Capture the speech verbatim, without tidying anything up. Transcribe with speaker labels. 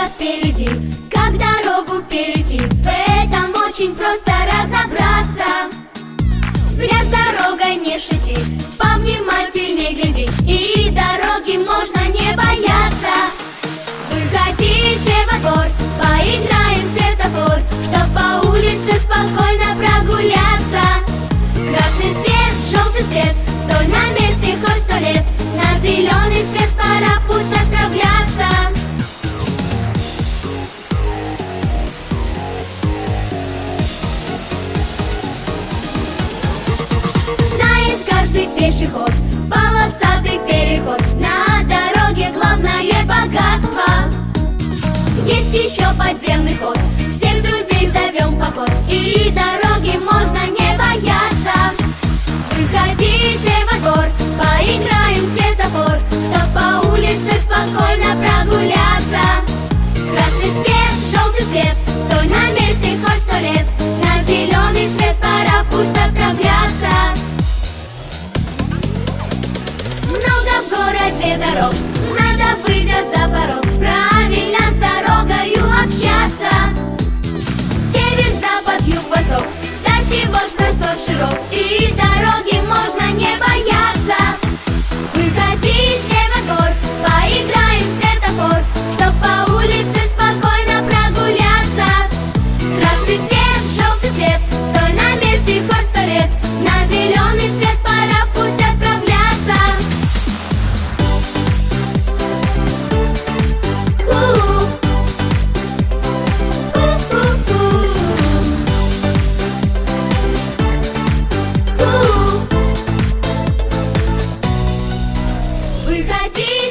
Speaker 1: дорога впереди, как дорогу перейти? В этом очень просто разобраться. Зря с дорогой не шути, повнимательней гляди, и дороги можно не бояться. Выходите во двор, поиграем в светофор, чтоб по улице спокойно прогуляться. Красный свет, желтый свет, стой на месте хоть сто лет, на зеленый свет пора в путь отправляться. Знает каждый пешеход полосатый переход, на дороге главное богатство. Есть еще подземный ход, всех друзей зовем в поход, и дороги можно не бояться. Выходите во двор, поиграем в светофор, чтоб по улице спокойно прогуляться. Красный свет, желтый свет, стой на месте хоть сто лет, на зеленый свет пора в путь отправляться. Много в городе дорог, надо, выйдя за порог, правильно с дорогою общаться. Север, запад, юг, восток, да чего ж простор широк, и дороги можно не бояться. Выходите во двор, поиграем в светофор, чтоб по улице спокойно прогуляться. Красный свет, желтый свет, стой на месте хоть сто лет, на зеленый свет пора в путь отправляться. У-у-у. У-у-у. У-у. Выходи